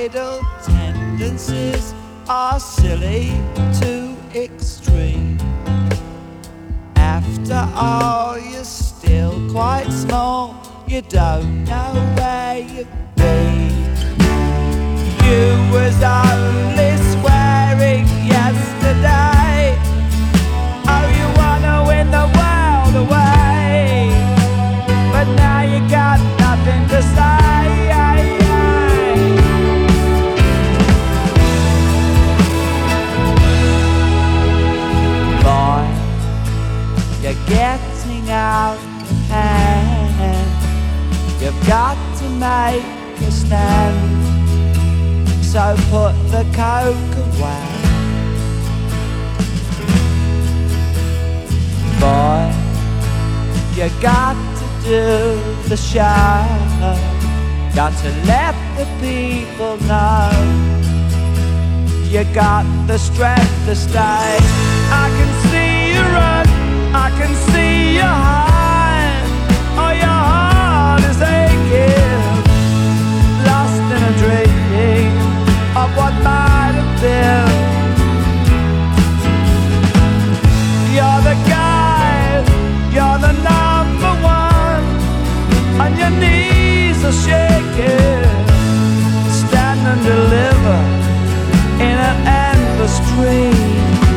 suicidal tendencies are silly to extreme. After all, you're still quite small, you don't know where you've been. You was only swearing yesterday, oh, you wanna win the world away, but now you got nothing to say. Boy, you're getting out of hand. You've got to make a stand, so put the coke away. Boy, you got to do the show. Got to let the people know you got the strength to stay. I can see you run, I can see you hide. Oh, your heart is aching, lost in a dream of what might have been. You're the guy, you're the number one, and your knees are shaking. Stand and deliver in an endless dream.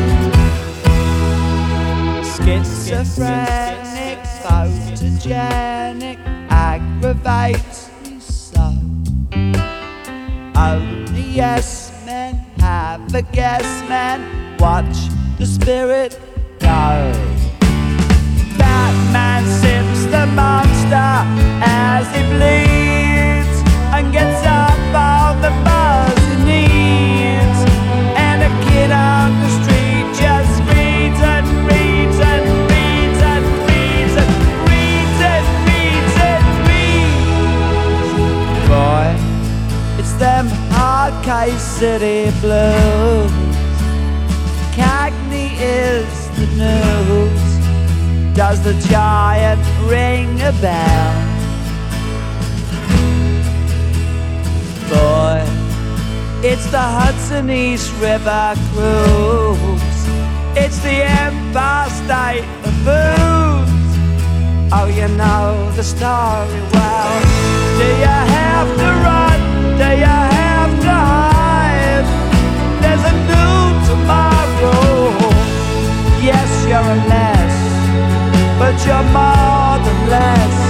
Schizophrenic, photogenic, aggravates me so. Only yes men have a guess man, watch the spirit go. Batman sips the monster as he bleeds and gets up all the buzz he needs. And a kid on the street just reads and reads and reads and reads and reads and reads and reads. Boy, it's them hard case city blues. Cagney is the news. Does the giant ring a bell? Boy, it's the Hudson East River cruise. It's the Empire State of booze. Oh, you know the story well. Do you have to run? Do you have to hide? There's a new tomorrow. Yes, you're a mess, but you're more than less.